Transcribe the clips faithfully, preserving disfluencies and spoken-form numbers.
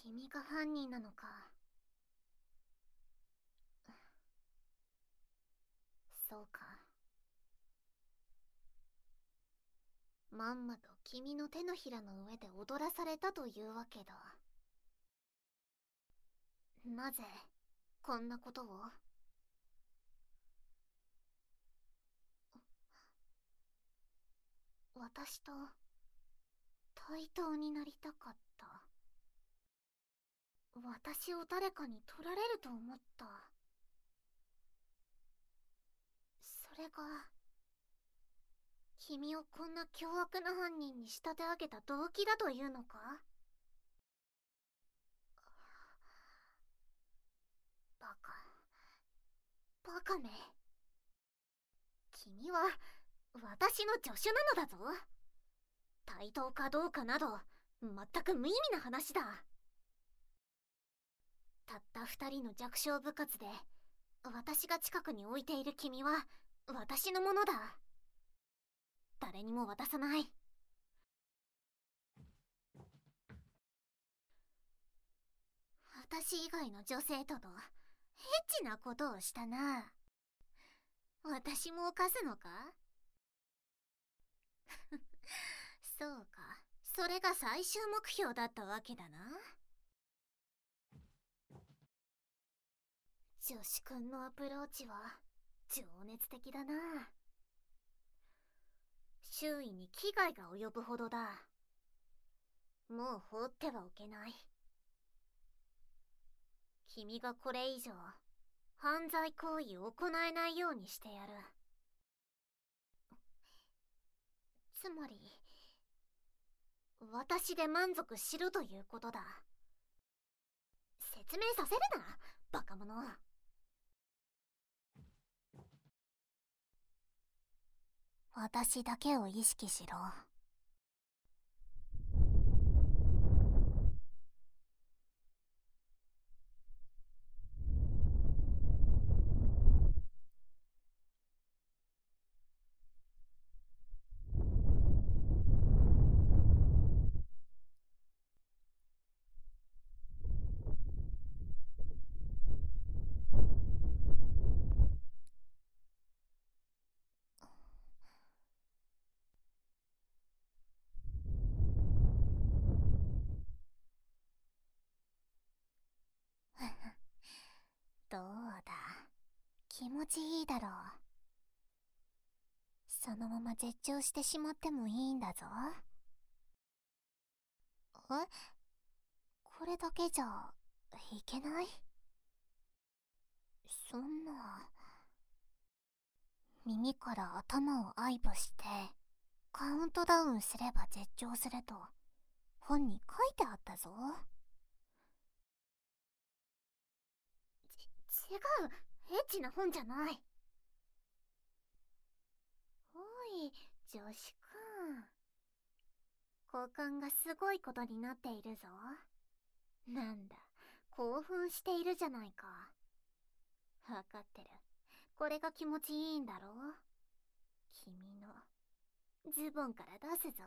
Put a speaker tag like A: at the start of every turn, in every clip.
A: 君が犯人なのか。そうか。まんまと君の手のひらの上で踊らされたというわけだ。なぜこんなことを？私と対等になりたかった。私を誰かに取られると思った。それが君をこんな凶悪な犯人に仕立て上げた動機だというのか？バカバカめ。君は私の助手なのだぞ。対等かどうかなど全く無意味な話だ。たった二人の弱小部活で私が近くに置いている君は私のものだ。誰にも渡さない。私以外の女性ととエッチなことをしたな。私も犯すのか？そうか、それが最終目標だったわけだな。女子くんのアプローチは情熱的だな。周囲に危害が及ぶほどだ。もう放ってはおけない。君がこれ以上犯罪行為を行えないようにしてやる。つまり私で満足しろということだ。説明させるな、バカ者。私だけを意識しろ。どうだ、気持ちいいだろう。そのまま絶頂してしまってもいいんだぞ。え？これだけじゃいけない？そんな。耳から頭を愛撫してカウントダウンすれば絶頂すると本に書いてあったぞ。ち違う、エッチな本じゃない。おい、女子くん、交換がすごいことになっているぞ。なんだ、興奮しているじゃないか。わかってる。これが気持ちいいんだろう。君のズボンから出すぞ。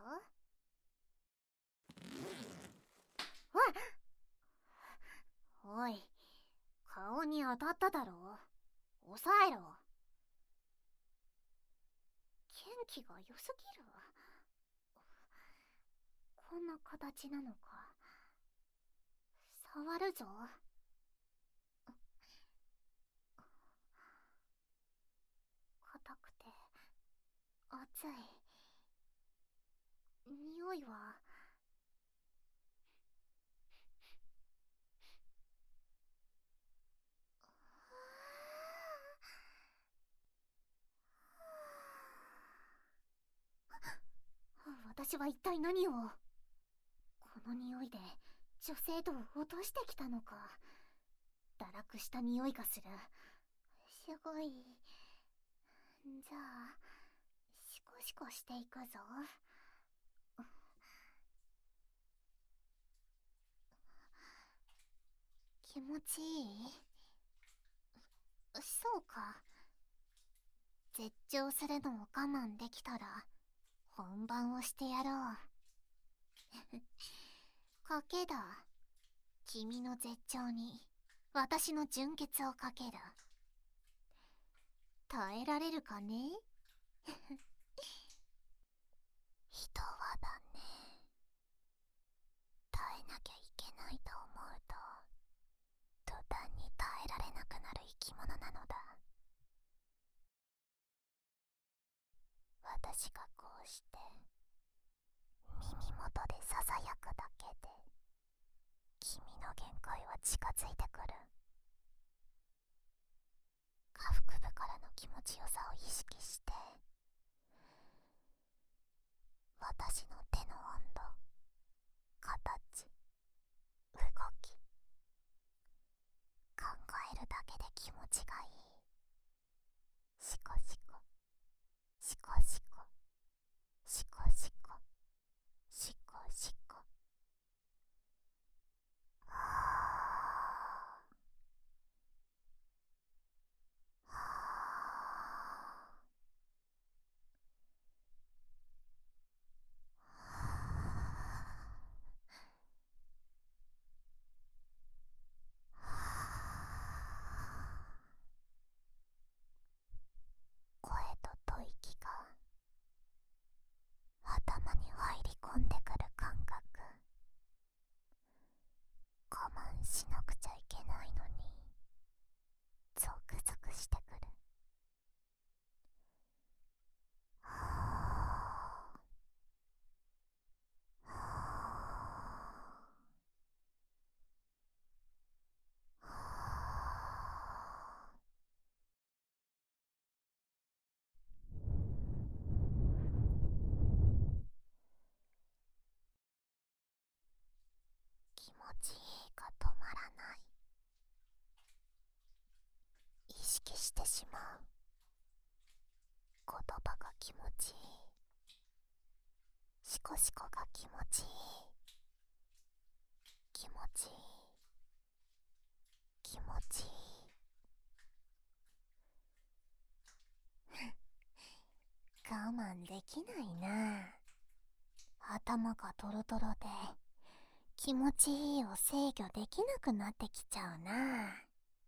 A: おい、顔に当たっただろう。抑えろ。元気が良すぎる。こんな形なのか。触るぞ。硬くて熱い。匂いは私は一体何を。この匂いで女性度を落としてきたのか。堕落した匂いがする。すごい。じゃあシコシコしていくぞ。気持ちいい？そうか。絶頂するのを我慢できたら本番をしてやろう。賭けだ。 君の絶頂に私の純潔をかける。耐えられるかね。人はだね、耐えなきゃいけないと思うと途端に耐えられなくなる生き物なのだ。私がこうして耳元でささやくだけで君の限界は近づいてくる。下腹部からの気持ちよさを意識して私の手の温度、形、動き、考えるだけで気持ちがいい。シコシコ、シコシコ、シコシコ、シコシコ。はぁはぁ。声と吐息が頭に入り込んでくる感覚。我慢しなくちゃいけないのにゾクゾクしてくる。はぁはぁはぁ。気持ちいいが止まらない。意識してしまう。言葉が気持ちいい。シコシコが気持ちいい。気持ちいい。気持ちいい。我慢できないな。頭がトロトロで気持ちいいを制御できなくなってきちゃうな。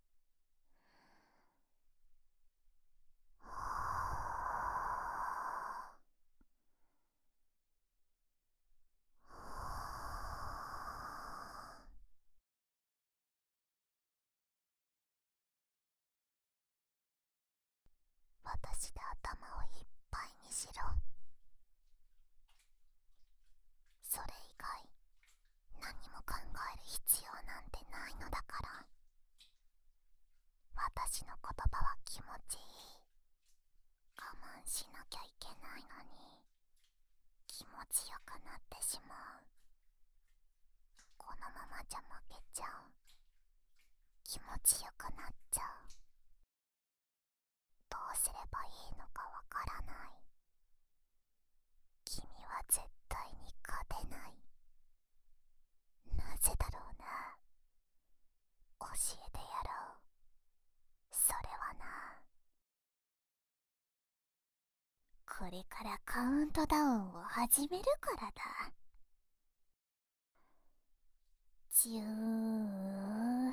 A: 私で頭をいっぱいにしろ。それ以外何も考える必要なんてないのだから。私の言葉は気持ちいい。我慢しなきゃいけないのに気持ちよくなってしまう。このままじゃ負けちゃう。気持ちよくなっちゃう。どうすればいいのかわからない。君は絶対に勝てない。なぜだろうな。教えてやろう。それはな、これからカウントダウンを始めるからだ。じゅー。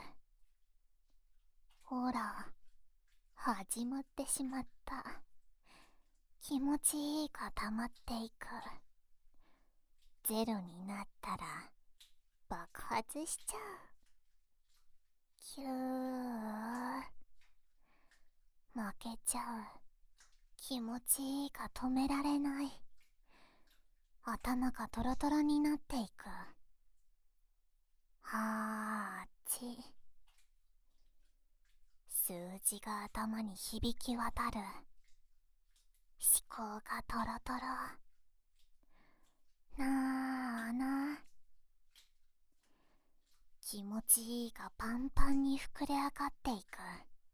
A: ほら、始まってしまった。気持ちいいが溜まっていく。ゼロになったら爆発しちゃう。キュー。負けちゃう。気持ちいいが止められない。頭がトロトロになっていく。はーち。数字が頭に響き渡る。思考がトロトロ。なーな。気持ちいいがパンパンに膨れ上がっていく。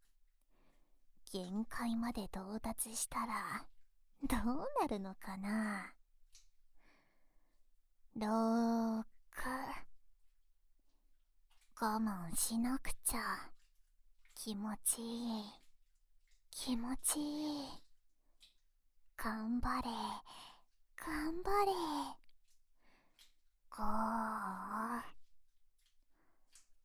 A: 限界まで到達したらどうなるのかな。ろーく。我慢しなくちゃ。気持ちいい。気持ちいい。頑張れ。頑張れ。ごー。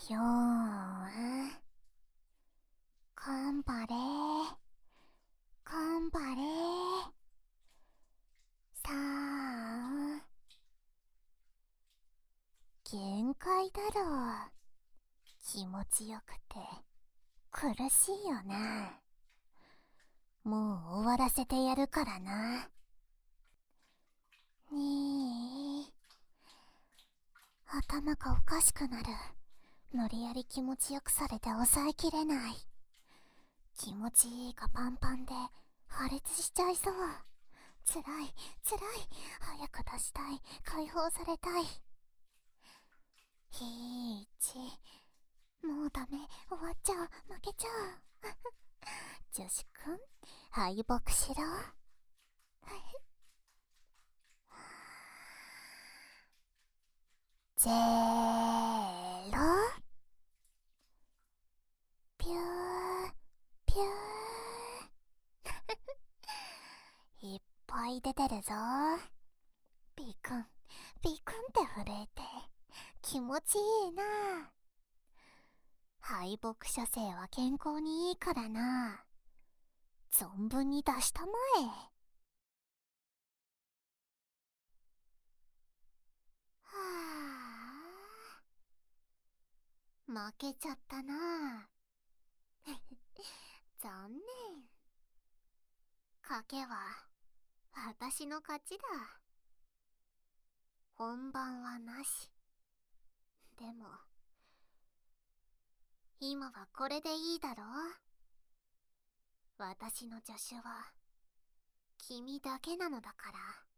A: ひょーん。頑張れー。頑張れー。さあ。限界だろう。気持ちよくて苦しいよな。もう終わらせてやるからな。にー。頭がおかしくなる。無理やり気持ちよくされて抑えきれない。気持ちいいがパンパンで破裂しちゃいそう。つらいつらい。早く出したい。解放されたい。ひーち。もうダメ。終わっちゃう。負けちゃう。女子くん、敗北しろ。ゼロ。ピューピュー。いっぱい出てるぞ。ビクンビクンって震えて気持ちいいな。敗北射精は健康にいいからな。存分に出したまえ。はあ、負けちゃったな。残念。賭けは私の勝ちだ。本番はなし。でも今はこれでいいだろう。私の助手は君だけなのだから。